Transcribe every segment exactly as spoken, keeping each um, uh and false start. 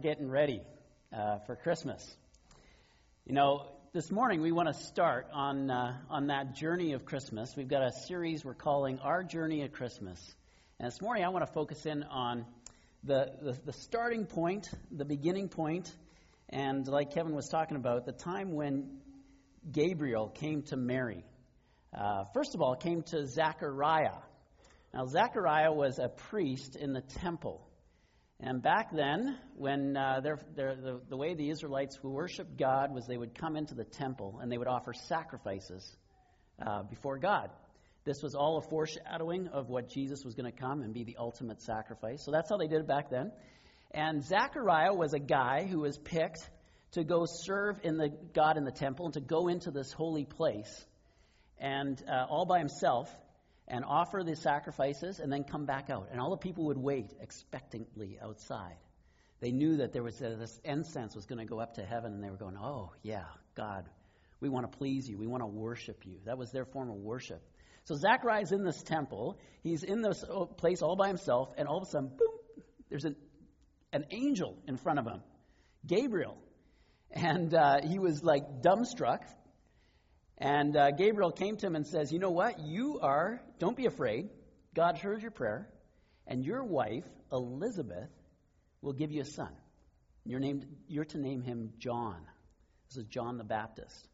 getting ready uh, for Christmas. You know, this morning we want to start on uh, on that journey of Christmas. We've got a series we're calling Our Journey of Christmas. And this morning I want to focus in on the, the, the starting point, the beginning point, and like Kevin was talking about, the time when Gabriel came to Mary. Uh, first of all, it came to Zechariah. Now, Zechariah was a priest in the temple. And back then, when uh, they're, they're, the, the way the Israelites who worshiped God was they would come into the temple and they would offer sacrifices uh, before God. This was all a foreshadowing of what Jesus was going to come and be the ultimate sacrifice. So that's how they did it back then. And Zechariah was a guy who was picked to go serve in the God in the temple and to go into this holy place and uh, all by himself and offer the sacrifices and then come back out. And all the people would wait expectantly outside. They knew that there was a, this incense was going to go up to heaven, and they were going, oh, yeah, God, we want to please you. We want to worship you. That was their form of worship. So Zechariah's in this temple. He's in this place all by himself, and all of a sudden, boom, there's an, an angel in front of him, Gabriel. And uh, he was like dumbstruck. And uh, Gabriel came to him and says, you know what? You are, don't be afraid. God heard your prayer. And your wife, Elizabeth, will give you a son. You're, named, you're to name him John. This is John the Baptist.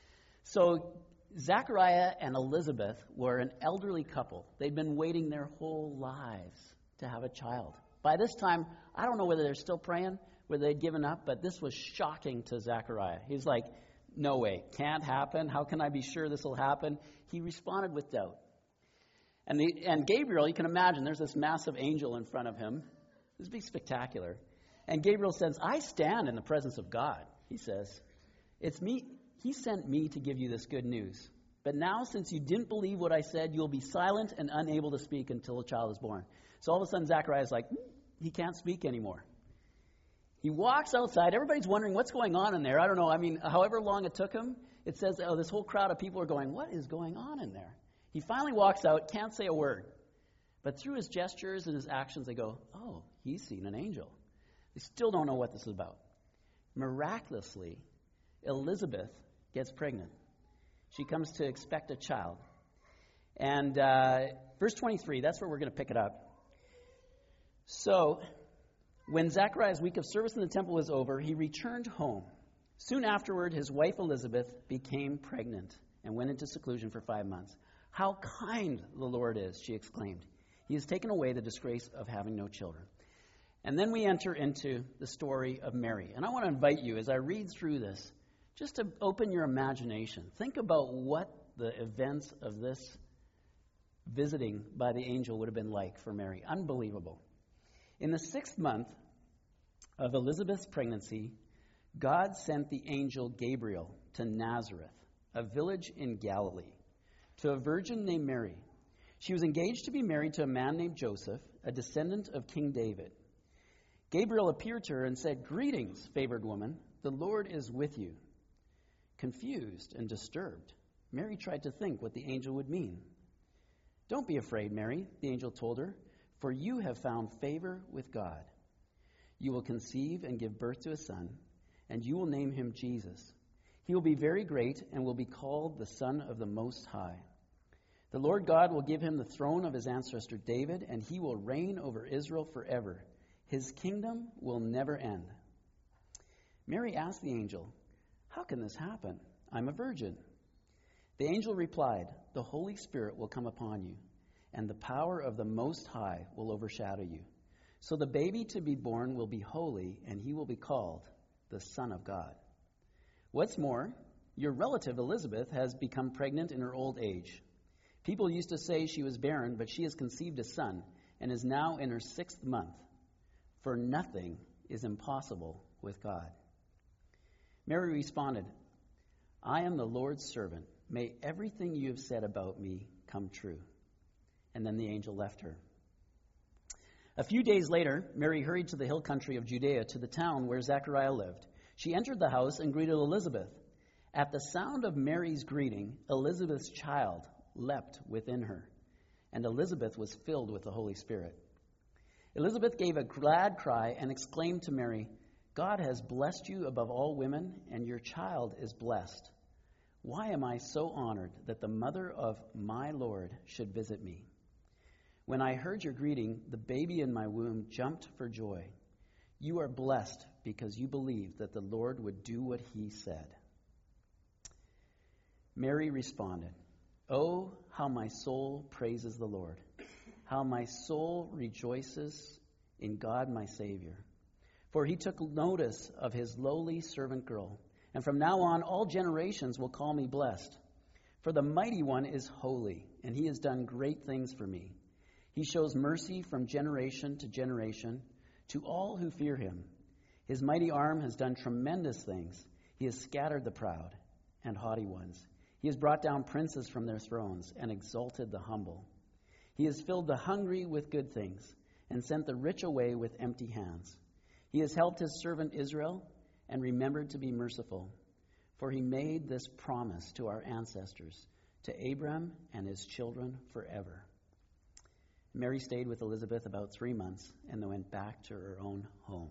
So Zechariah and Elizabeth were an elderly couple. They'd been waiting their whole lives to have a child. By this time, I don't know whether they're still praying, whether they'd given up, but this was shocking to Zechariah. He's like, no way, can't happen. How can I be sure this will happen? He responded with doubt. And the, and Gabriel, you can imagine, there's this massive angel in front of him. This would be spectacular. And Gabriel says, I stand in the presence of God, he says. It's me. He sent me to give you this good news. But now, since you didn't believe what I said, you'll be silent and unable to speak until a child is born. So all of a sudden, Zechariah's like, he can't speak anymore. He walks outside. Everybody's wondering what's going on in there. I don't know. I mean, however long it took him, it says, oh, this whole crowd of people are going, what is going on in there? He finally walks out, can't say a word. But through his gestures and his actions, they go, oh, he's seen an angel. They still don't know what this is about. Miraculously, Elizabeth gets pregnant. She comes to expect a child. And uh, verse twenty-three, that's where we're going to pick it up. So, when Zechariah's week of service in the temple was over, he returned home. Soon afterward, his wife Elizabeth became pregnant and went into seclusion for five months. How kind the Lord is, she exclaimed. He has taken away the disgrace of having no children. And then we enter into the story of Mary. And I want to invite you, as I read through this, just to open your imagination. Think about what the events of this visiting by the angel would have been like for Mary. Unbelievable. In the sixth month of Elizabeth's pregnancy, God sent the angel Gabriel to Nazareth, a village in Galilee, to a virgin named Mary. She was engaged to be married to a man named Joseph, a descendant of King David. Gabriel appeared to her and said, greetings, favored woman, the Lord is with you. Confused and disturbed, Mary tried to think what the angel would mean. Don't be afraid, Mary, the angel told her. For you have found favor with God. You will conceive and give birth to a son, and you will name him Jesus. He will be very great and will be called the Son of the Most High. The Lord God will give him the throne of his ancestor David, and he will reign over Israel forever. His kingdom will never end. Mary asked the angel, how can this happen? I'm a virgin. The angel replied, the Holy Spirit will come upon you, and the power of the Most High will overshadow you. So the baby to be born will be holy, and he will be called the Son of God. What's more, your relative Elizabeth has become pregnant in her old age. People used to say she was barren, but she has conceived a son, and is now in her sixth month. For nothing is impossible with God. Mary responded, I am the Lord's servant. May everything you have said about me come true. And then the angel left her. A few days later, Mary hurried to the hill country of Judea, to the town where Zechariah lived. She entered the house and greeted Elizabeth. At the sound of Mary's greeting, Elizabeth's child leapt within her, and Elizabeth was filled with the Holy Spirit. Elizabeth gave a glad cry and exclaimed to Mary, God has blessed you above all women, and your child is blessed. Why am I so honored that the mother of my Lord should visit me? When I heard your greeting, the baby in my womb jumped for joy. You are blessed because you believed that the Lord would do what he said. Mary responded, Oh, how my soul praises the Lord, how my soul rejoices in God my Savior. For he took notice of his lowly servant girl, and from now on all generations will call me blessed. For the Mighty One is holy, and he has done great things for me. He shows mercy from generation to generation to all who fear him. His mighty arm has done tremendous things. He has scattered the proud and haughty ones. He has brought down princes from their thrones and exalted the humble. He has filled the hungry with good things and sent the rich away with empty hands. He has helped his servant Israel and remembered to be merciful. For he made this promise to our ancestors, to Abram and his children forever. Mary stayed with Elizabeth about three months and then went back to her own home.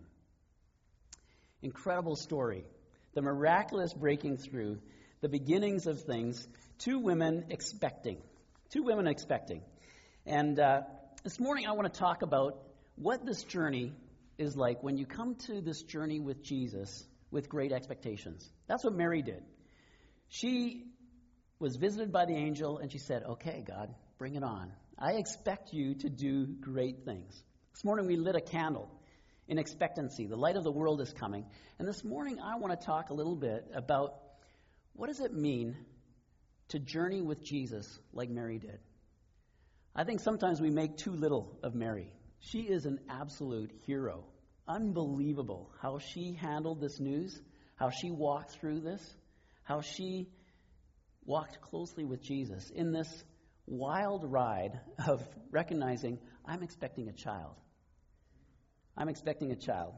Incredible story. The miraculous breaking through, the beginnings of things, two women expecting. Two women expecting. And uh, this morning I want to talk about what this journey is like when you come to this journey with Jesus with great expectations. That's what Mary did. She was visited by the angel and she said, okay, God, bring it on. I expect you to do great things. This morning we lit a candle in expectancy. The light of the world is coming. And this morning I want to talk a little bit about what does it mean to journey with Jesus like Mary did. I think sometimes we make too little of Mary. She is an absolute hero. Unbelievable how she handled this news, how she walked through this, how she walked closely with Jesus in this wild ride of recognizing, I'm expecting a child. I'm expecting a child.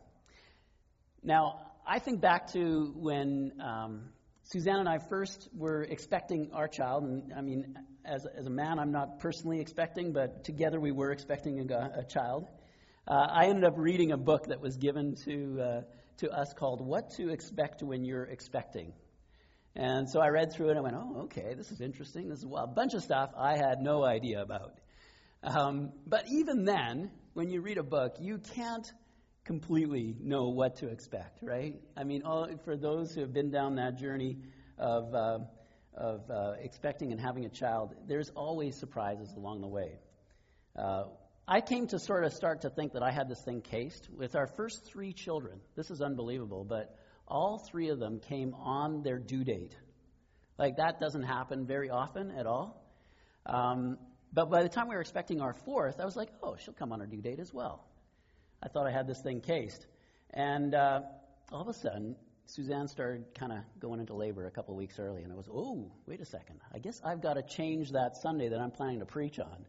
Now, I think back to when um, Suzanne and I first were expecting our child, and I mean, as, as a man, I'm not personally expecting, but together we were expecting a, a child. Uh, I ended up reading a book that was given to uh, to us called What to Expect When You're Expecting. And so I read through it and I went, oh, okay, this is interesting. This is a bunch of stuff I had no idea about. Um, but even then, when you read a book, you can't completely know what to expect, right? I mean, all, for those who have been down that journey of uh, of uh, expecting and having a child, there's always surprises along the way. Uh, I came to sort of start to think that I had this thing cased. With our first three children, this is unbelievable, but all three of them came on their due date. Like, that doesn't happen very often at all. Um, but by the time we were expecting our fourth, I was like, oh, she'll come on her due date as well. I thought I had this thing cased. And uh, all of a sudden, Suzanne started kind of going into labor a couple of weeks early. And I was, oh, wait a second. I guess I've got to change that Sunday that I'm planning to preach on.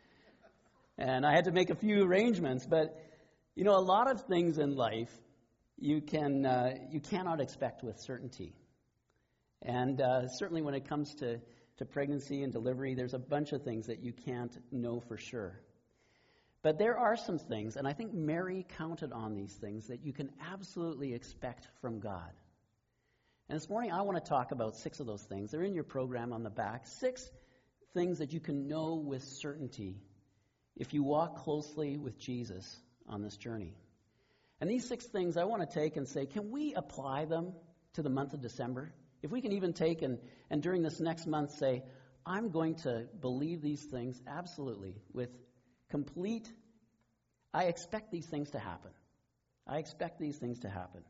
And I had to make a few arrangements. But, you know, a lot of things in life you can uh, you cannot expect with certainty. And uh, certainly when it comes to, to pregnancy and delivery, there's a bunch of things that you can't know for sure. But there are some things, and I think Mary counted on these things, that you can absolutely expect from God. And this morning I want to talk about six of those things. They're in your program on the back. Six things that you can know with certainty if you walk closely with Jesus on this journey. And these six things I want to take and say, can we apply them to the month of December? If we can even take and, and during this next month say, I'm going to believe these things absolutely with complete, I expect these things to happen. I expect these things to happen.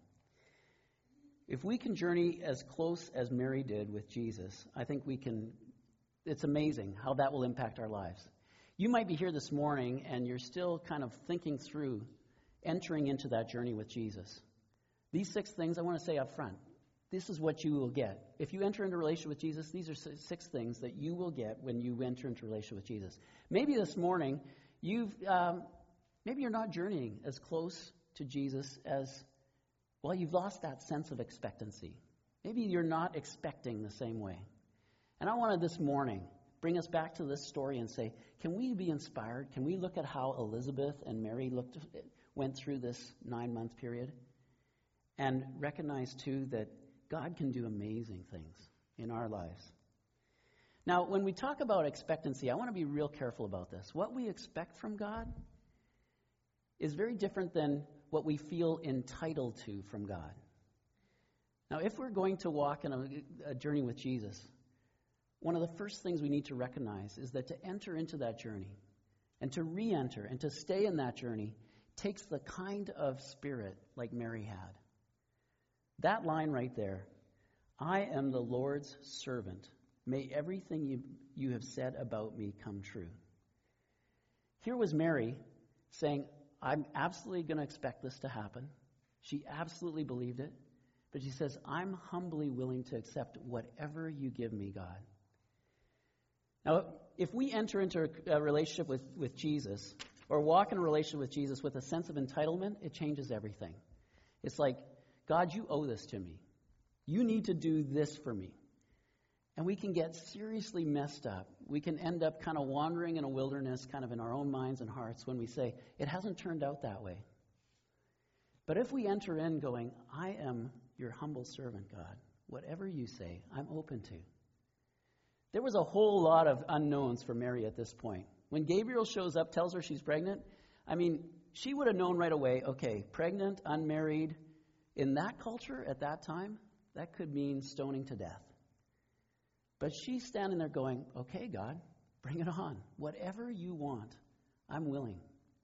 If we can journey as close as Mary did with Jesus, I think we can, it's amazing how that will impact our lives. You might be here this morning and you're still kind of thinking through entering into that journey with Jesus. These six things I want to say up front. This is what you will get. If you enter into a relationship with Jesus, these are six things that you will get when you enter into a relationship with Jesus. Maybe this morning, you've um, maybe you're not journeying as close to Jesus as, well, you've lost that sense of expectancy. Maybe you're not expecting the same way. And I want to this morning bring us back to this story and say, can we be inspired? Can we look at how Elizabeth and Mary looked, went through this nine-month period? and recognize, too, that God can do amazing things in our lives. Now, when we talk about expectancy, I want to be real careful about this. What we expect from God is very different than what we feel entitled to from God. Now, if we're going to walk in a, a journey with Jesus, one of the first things we need to recognize is that to enter into that journey and to re-enter and to stay in that journey takes the kind of spirit like Mary had. That line right there, I am the Lord's servant. May everything you, you have said about me come true. Here was Mary saying, I'm absolutely going to expect this to happen. She absolutely believed it. But she says, I'm humbly willing to accept whatever you give me, God. Now, if we enter into a relationship with, with Jesus, or walk in a relationship with Jesus with a sense of entitlement, it changes everything. It's like, God, you owe this to me. You need to do this for me. And we can get seriously messed up. We can end up kind of wandering in a wilderness, kind of in our own minds and hearts, when we say, it hasn't turned out that way. But if we enter in going, I am your humble servant, God. Whatever you say, I'm open to. There was a whole lot of unknowns for Mary at this point. When Gabriel shows up, tells her she's pregnant, I mean, she would have known right away, okay, pregnant, unmarried, in that culture at that time, that could mean stoning to death. But she's standing there going, okay, God, bring it on. Whatever you want, I'm willing.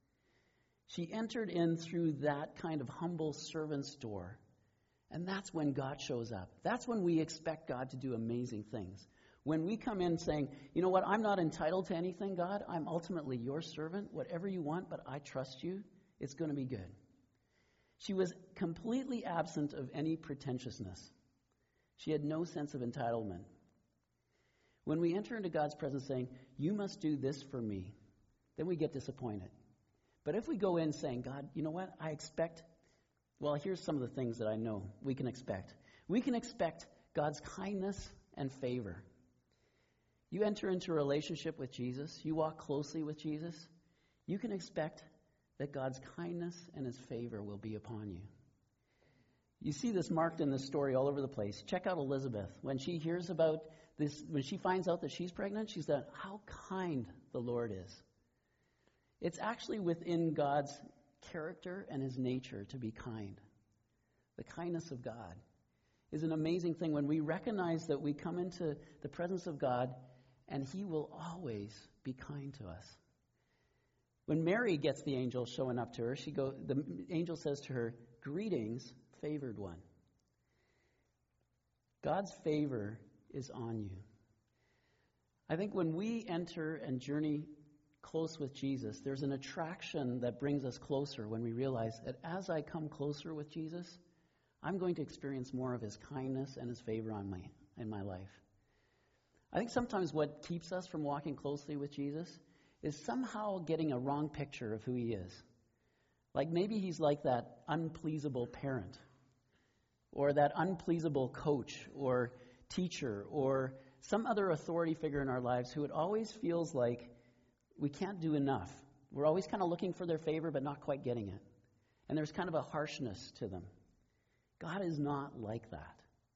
She entered in through that kind of humble servant's door. And that's when God shows up. That's when we expect God to do amazing things. When we come in saying, you know what, I'm not entitled to anything, God. I'm ultimately your servant. Whatever you want, but I trust you. It's going to be good. She was completely absent of any pretentiousness. She had no sense of entitlement. When we enter into God's presence saying, you must do this for me, then we get disappointed. But if we go in saying, God, you know what, I expect, well, here's some of the things that I know we can expect. We can expect God's kindness and favor. You enter into a relationship with Jesus, you walk closely with Jesus, you can expect that God's kindness and his favor will be upon you. You see this marked in this story all over the place. Check out Elizabeth. When she hears about this, when she finds out that she's pregnant, she's like, how kind the Lord is. It's actually within God's character and his nature to be kind. The kindness of God is an amazing thing when we recognize that we come into the presence of God and he will always be kind to us. When Mary gets the angel showing up to her, she go, the angel says to her, greetings, favored one. God's favor is on you. I think when we enter and journey close with Jesus, there's an attraction that brings us closer when we realize that as I come closer with Jesus, I'm going to experience more of his kindness and his favor on me in my life. I think sometimes what keeps us from walking closely with Jesus is somehow getting a wrong picture of who he is. Like maybe he's like that unpleasable parent, or that unpleasable coach or teacher, or some other authority figure in our lives who it always feels like we can't do enough. We're always kind of looking for their favor but not quite getting it. And there's kind of a harshness to them. God is not like that.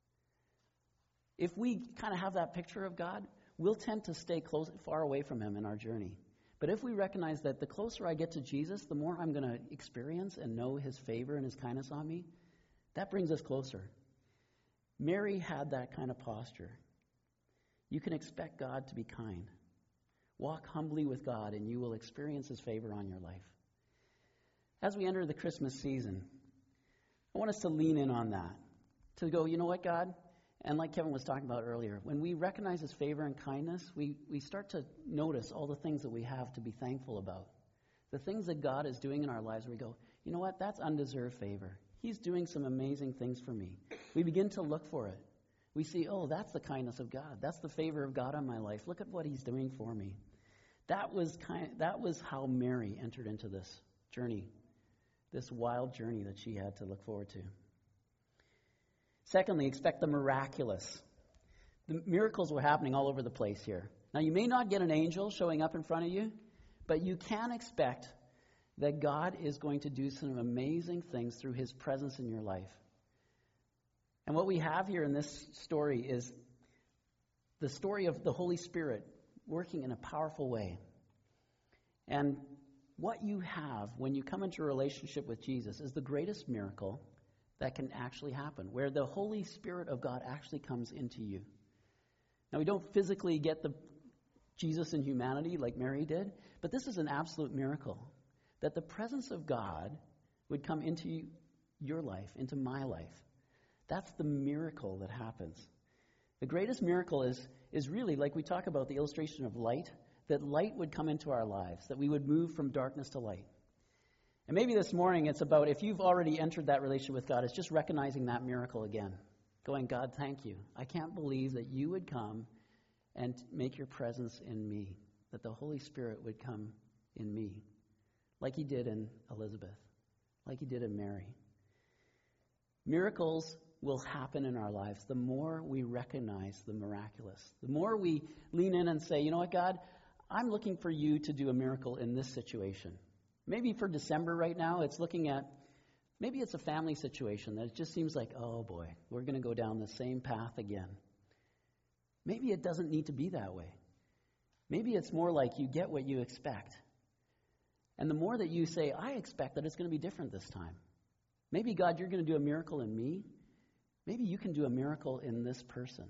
If we kind of have that picture of God, we'll tend to stay close, far away from him in our journey. But if we recognize that the closer I get to Jesus, the more I'm going to experience and know his favor and his kindness on me, that brings us closer. Mary had that kind of posture. You can expect God to be kind. Walk humbly with God and you will experience his favor on your life. As we enter the Christmas season, I want us to lean in on that. To go, you know what, God? And like Kevin was talking about earlier, when we recognize his favor and kindness, we, we start to notice all the things that we have to be thankful about. The things that God is doing in our lives where we go, you know what, that's undeserved favor. He's doing some amazing things for me. We begin to look for it. We see, oh, that's the kindness of God. That's the favor of God on my life. Look at what he's doing for me. That was kind. That was how Mary entered into this journey, this wild journey that she had to look forward to. Secondly, expect the miraculous. The miracles were happening all over the place here. Now, you may not get an angel showing up in front of you, but you can expect that God is going to do some amazing things through his presence in your life. And what we have here in this story is the story of the Holy Spirit working in a powerful way. And what you have when you come into a relationship with Jesus is the greatest miracle that can actually happen, where the Holy Spirit of God actually comes into you. Now, we don't physically get the Jesus in humanity like Mary did, but this is an absolute miracle, that the presence of God would come into your life, into my life. That's the miracle that happens. The greatest miracle is, is really, like we talk about the illustration of light, that light would come into our lives, that we would move from darkness to light. And maybe this morning it's about, if you've already entered that relationship with God, it's just recognizing that miracle again. Going, God, thank you. I can't believe that you would come and make your presence in me, that the Holy Spirit would come in me, like he did in Elizabeth, like he did in Mary. Miracles will happen in our lives the more we recognize the miraculous. The more we lean in and say, you know what, God, I'm looking for you to do a miracle in this situation. Maybe for December right now, it's looking at, maybe it's a family situation that it just seems like, oh boy, we're going to go down the same path again. Maybe it doesn't need to be that way. Maybe it's more like you get what you expect. And the more that you say, I expect that it's going to be different this time. Maybe, God, you're going to do a miracle in me. Maybe you can do a miracle in this person.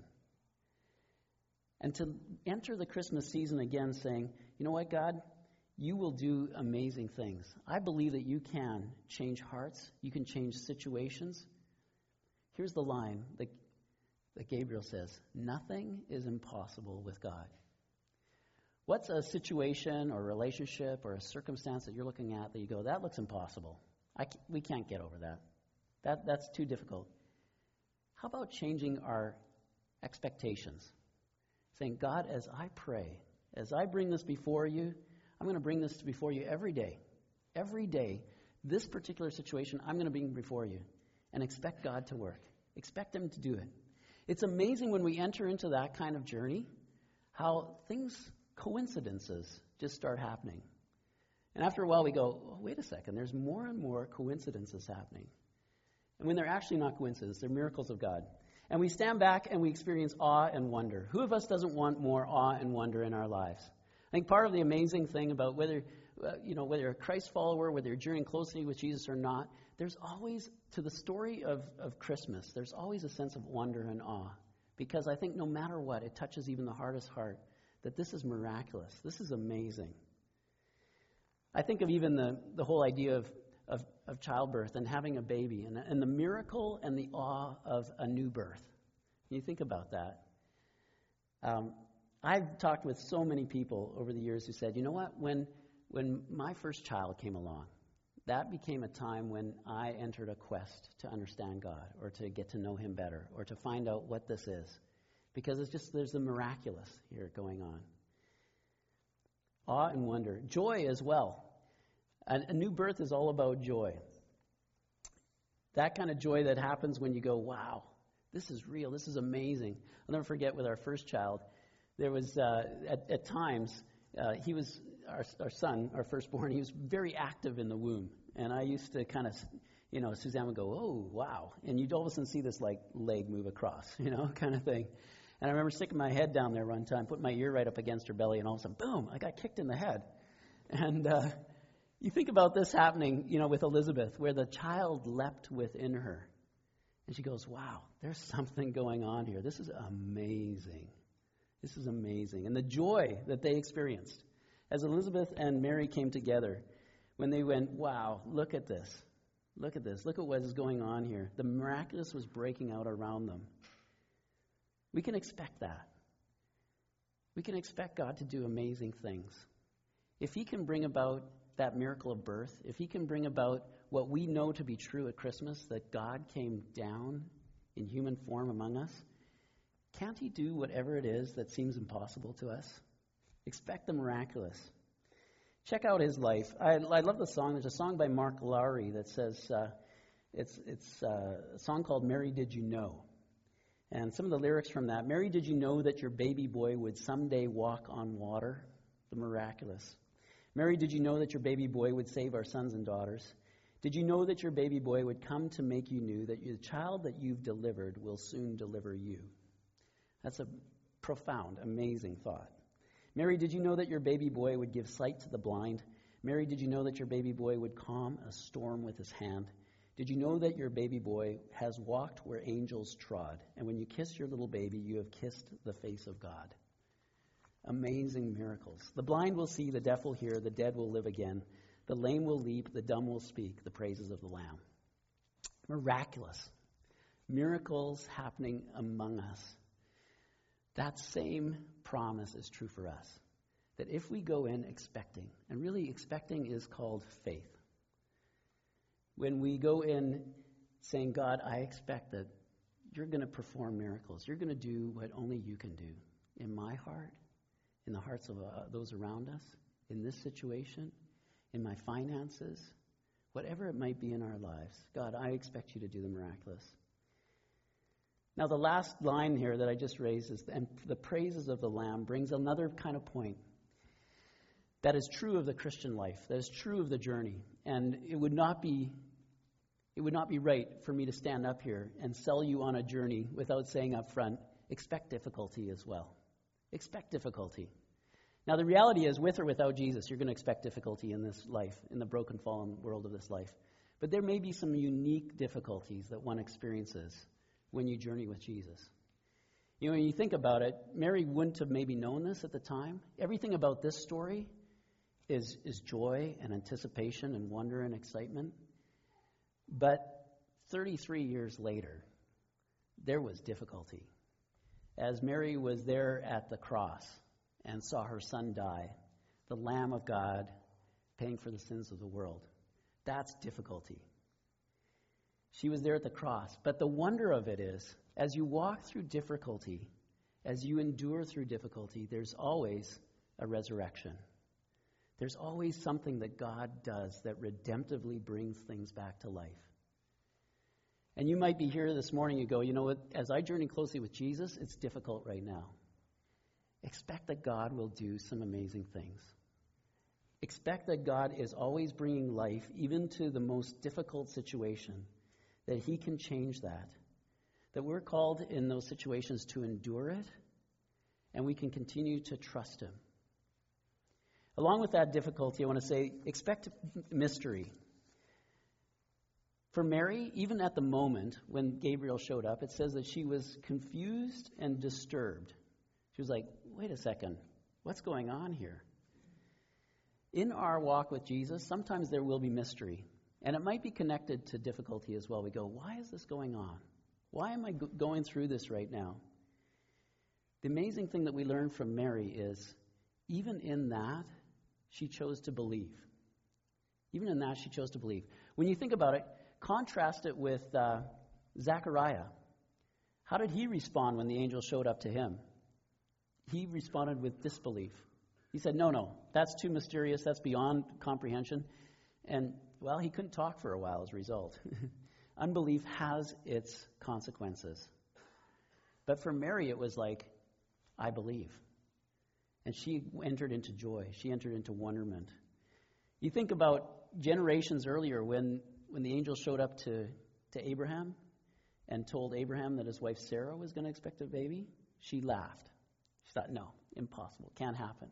And to enter the Christmas season again saying, you know what, God, you will do amazing things. I believe that you can change hearts. You can change situations. Here's the line that, that Gabriel says, nothing is impossible with God. What's a situation or relationship or a circumstance that you're looking at that you go, that looks impossible. I can't, we can't get over that. That that's too difficult. How about changing our expectations? Saying, God, as I pray, as I bring this before you, I'm going to bring this before you every day. Every day, this particular situation, I'm going to bring before you. And expect God to work. Expect him to do it. It's amazing when we enter into that kind of journey, how things, coincidences, just start happening. And after a while we go, oh, wait a second, there's more and more coincidences happening. And when they're actually not coincidences, they're miracles of God. And we stand back and we experience awe and wonder. Who of us doesn't want more awe and wonder in our lives? I think part of the amazing thing about whether, uh, you know, whether you're a Christ follower, whether you're journeying closely with Jesus or not, there's always, to the story of, of Christmas, there's always a sense of wonder and awe. Because I think no matter what, it touches even the hardest heart, that this is miraculous. This is amazing. I think of even the, the whole idea of, of, of childbirth and having a baby and, and the miracle and the awe of a new birth. You think about that. Um, I've talked with so many people over the years who said, you know what, when when my first child came along, that became a time when I entered a quest to understand God or to get to know him better or to find out what this is. Because it's just, there's the miraculous here going on. Awe and wonder. Joy as well. A, a new birth is all about joy. That kind of joy that happens when you go, wow, this is real, this is amazing. I'll never forget with our first child, there was, uh, at, at times, uh, he was, our, our son, our firstborn, he was very active in the womb. And I used to kind of, you know, Suzanne would go, oh, wow. And you'd all of a sudden see this, like, leg move across, you know, kind of thing. And I remember sticking my head down there one time, putting my ear right up against her belly, and all of a sudden, boom, I got kicked in the head. And uh, you think about this happening, you know, with Elizabeth, where the child leapt within her. And she goes, wow, there's something going on here. This is amazing. This is amazing. And the joy that they experienced as Elizabeth and Mary came together, when they went, wow, look at this. Look at this. Look at what is going on here. The miraculous was breaking out around them. We can expect that. We can expect God to do amazing things. If he can bring about that miracle of birth, if he can bring about what we know to be true at Christmas, that God came down in human form among us, can't he do whatever it is that seems impossible to us? Expect the miraculous. Check out his life. I, I love the song. There's a song by Mark Lowry that says, uh, it's, it's uh, a song called Mary, Did You Know? And some of the lyrics from that, Mary, did you know that your baby boy would someday walk on water? The miraculous. Mary, did you know that your baby boy would save our sons and daughters? Did you know that your baby boy would come to make you new, that the child that you've delivered will soon deliver you? That's a profound, amazing thought. Mary, did you know that your baby boy would give sight to the blind? Mary, did you know that your baby boy would calm a storm with his hand? Did you know that your baby boy has walked where angels trod? And when you kiss your little baby, you have kissed the face of God. Amazing miracles. The blind will see, the deaf will hear, the dead will live again. The lame will leap, the dumb will speak, the praises of the Lamb. Miraculous. Miracles happening among us. That same promise is true for us. That if we go in expecting, and really expecting is called faith. When we go in saying, God, I expect that you're going to perform miracles. You're going to do what only you can do in my heart, in the hearts of uh, those around us, in this situation, in my finances, whatever it might be in our lives. God, I expect you to do the miraculous. Now, the last line here that I just raised is, and the praises of the Lamb brings another kind of point that is true of the Christian life, that is true of the journey. And it would not be, it would not be right for me to stand up here and sell you on a journey without saying up front, expect difficulty as well. Expect difficulty. Now, the reality is, with or without Jesus, you're going to expect difficulty in this life, in the broken, fallen world of this life. But there may be some unique difficulties that one experiences when you journey with Jesus. You know, when you think about it, Mary wouldn't have maybe known this at the time. Everything about this story is, is joy and anticipation and wonder and excitement. But thirty-three years later, there was difficulty. As Mary was there at the cross and saw her son die, the Lamb of God paying for the sins of the world, that's difficulty. She was there at the cross. But the wonder of it is, as you walk through difficulty, as you endure through difficulty, there's always a resurrection. There's always something that God does that redemptively brings things back to life. And you might be here this morning, you go, you know what, as I journey closely with Jesus, it's difficult right now. Expect that God will do some amazing things. Expect that God is always bringing life, even to the most difficult situation, that he can change that. That we're called in those situations to endure it, and we can continue to trust him. Along with that difficulty, I want to say, expect mystery. For Mary, even at the moment when Gabriel showed up, it says that she was confused and disturbed. She was like, wait a second, what's going on here? In our walk with Jesus, sometimes there will be mystery. And it might be connected to difficulty as well. We go, why is this going on? Why am I go- going through this right now? The amazing thing that we learn from Mary is, even in that, she chose to believe. Even in that, she chose to believe. When you think about it, contrast it with uh, Zechariah. How did he respond when the angel showed up to him? He responded with disbelief. He said, no, no, that's too mysterious. That's beyond comprehension. And, well, he couldn't talk for a while as a result. Unbelief has its consequences. But for Mary, it was like, I believe. And she entered into joy. She entered into wonderment. You think about generations earlier when, when the angel showed up to, to Abraham and told Abraham that his wife Sarah was going to expect a baby. She laughed. She thought, no, impossible, can't happen.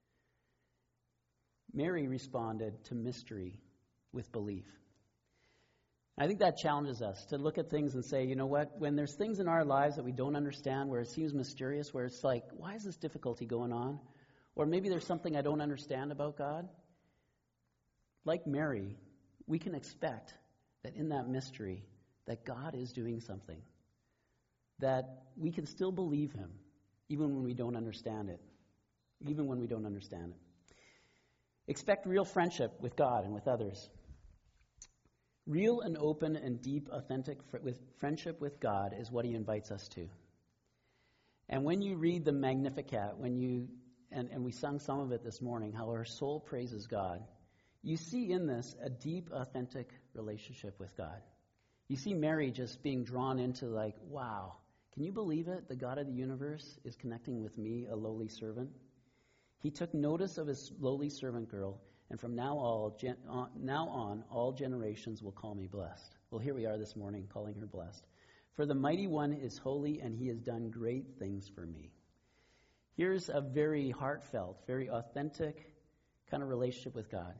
Mary responded to mystery with belief. I think that challenges us to look at things and say, you know what, when there's things in our lives that we don't understand, where it seems mysterious, where it's like, why is this difficulty going on? Or maybe there's something I don't understand about God. Like Mary, we can expect that in that mystery, that God is doing something. That we can still believe him, even when we don't understand it. Even when we don't understand it. Expect real friendship with God and with others. Real and open and deep, authentic fr- with friendship with God is what he invites us to. And when you read the Magnificat, when you and, and we sung some of it this morning, how our soul praises God, you see in this a deep, authentic relationship with God. You see Mary just being drawn into like, wow, can you believe it? The God of the universe is connecting with me, a lowly servant. He took notice of his lowly servant girl, And from now, all, gen, on, now on, all generations will call me blessed. Well, here we are this morning calling her blessed. For the Mighty One is holy, and he has done great things for me. Here's a very heartfelt, very authentic kind of relationship with God.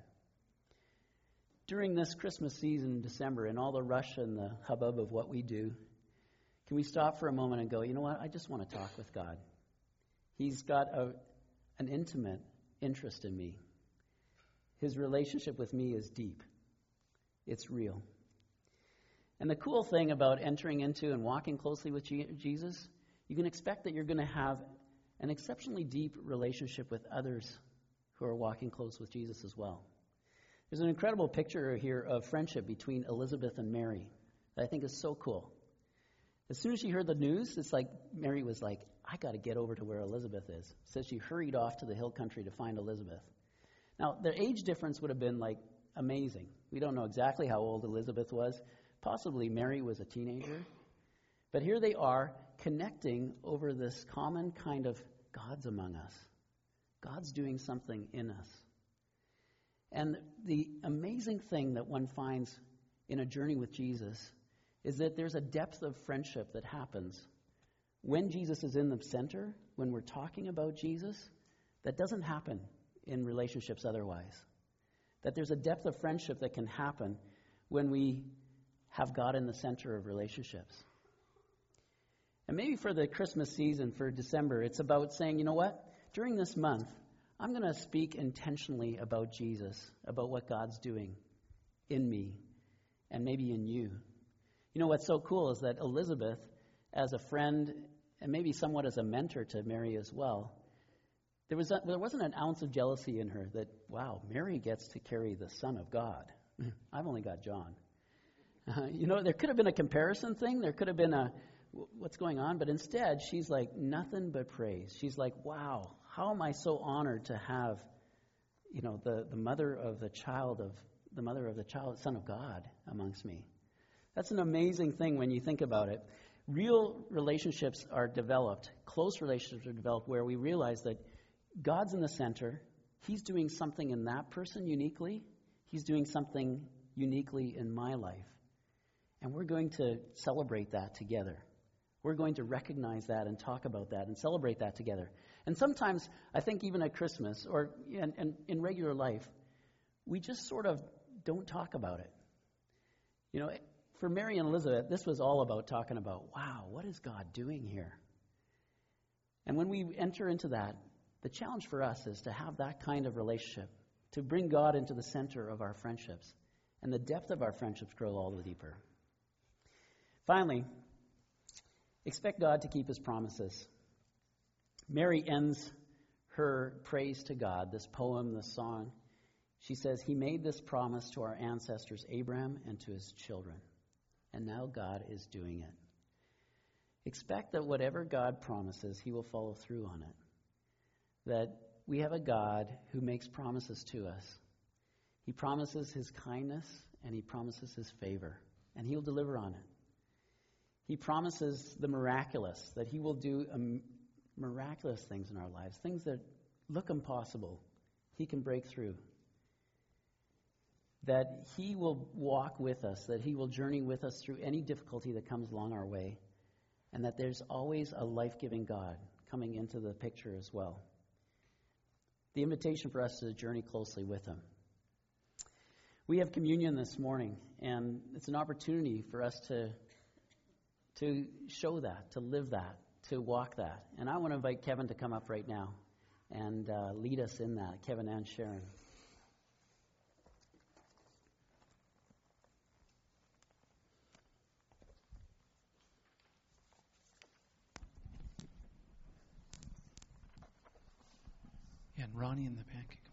During this Christmas season in December and all the rush and the hubbub of what we do, can we stop for a moment and go, you know what, I just want to talk with God. He's got a, an intimate interest in me. His relationship with me is deep. It's real. And the cool thing about entering into and walking closely with G- Jesus, you can expect that you're going to have an exceptionally deep relationship with others who are walking close with Jesus as well. There's an incredible picture here of friendship between Elizabeth and Mary that I think is so cool. As soon as she heard the news, it's like Mary was like, I got to get over to where Elizabeth is. So she hurried off to the hill country to find Elizabeth. Now, their age difference would have been like amazing. We don't know exactly how old Elizabeth was. Possibly Mary was a teenager. But here they are connecting over this common kind of God's among us. God's doing something in us. And the amazing thing that one finds in a journey with Jesus is that there's a depth of friendship that happens when Jesus is in the center, when we're talking about Jesus, that doesn't happen in relationships otherwise. That there's a depth of friendship that can happen when we have God in the center of relationships. And maybe for the Christmas season, for December, it's about saying, you know what, during this month, I'm going to speak intentionally about Jesus, about what God's doing in me and maybe in you. You know what's so cool is that Elizabeth, as a friend and maybe somewhat as a mentor to Mary as well, there was a, there wasn't an ounce of jealousy in her that, wow, Mary gets to carry the Son of God. I've only got John. Uh, you know, there could have been a comparison thing. There could have been a, what's going on? But instead, she's like, nothing but praise. She's like, wow, how am I so honored to have, you know, the, the mother of the child of, the mother of the child, Son of God amongst me. That's an amazing thing when you think about it. Real relationships are developed, close relationships are developed where we realize that God's in the center. He's doing something in that person uniquely. He's doing something uniquely in my life. And we're going to celebrate that together. We're going to recognize that and talk about that and celebrate that together. And sometimes, I think even at Christmas or in, in, in regular life, we just sort of don't talk about it. You know, for Mary and Elizabeth, this was all about talking about, wow, what is God doing here? And when we enter into that, the challenge for us is to have that kind of relationship, to bring God into the center of our friendships, and the depth of our friendships grow all the deeper. Finally, expect God to keep his promises. Mary ends her praise to God, this poem, this song. She says, he made this promise to our ancestors, Abraham, and to his children. And now God is doing it. Expect that whatever God promises, he will follow through on it. That we have a God who makes promises to us. He promises his kindness and he promises his favor, and he'll deliver on it. He promises the miraculous, that he will do um, miraculous things in our lives, things that look impossible. He can break through. That he will walk with us, that he will journey with us through any difficulty that comes along our way, and that there's always a life-giving God coming into the picture as well. The invitation for us to journey closely with him. We have communion this morning, and it's an opportunity for us to, to show that, to live that, to walk that. And I want to invite Kevin to come up right now and uh, lead us in that, Kevin and Sharon. And Ronnie in the back.